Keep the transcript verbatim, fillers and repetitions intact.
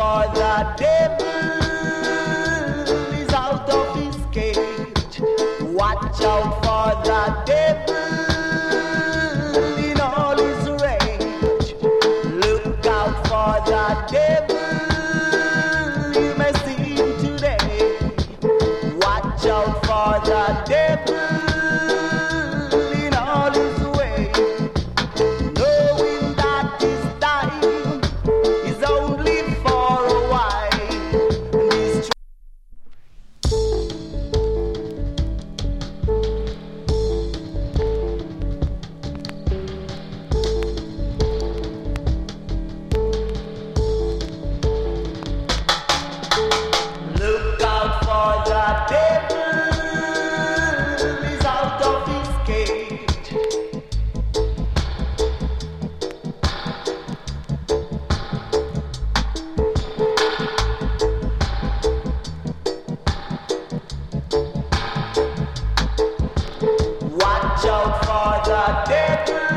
for the devil is out of his cage. Watch out for the devil in all his rage. Look out for the devil, you may see him today. Watch out for the devil in all his ways, knowing that his time is only for a while. And he's Look out for the devil, he's out of his cage. Watch out for the devil